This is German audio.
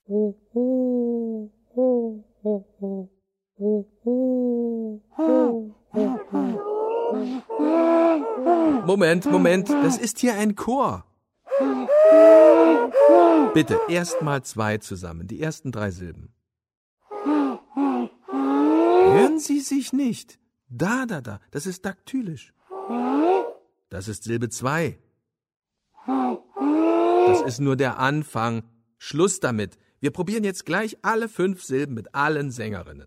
Moment, das ist hier ein Chor. Bitte, erst mal 2 zusammen, die ersten 3 Silben. Hören Sie sich nicht. Da, das ist daktylisch. Das ist Silbe 2. Das ist nur der Anfang. Schluss damit. Wir probieren jetzt gleich alle 5 Silben mit allen Sängerinnen.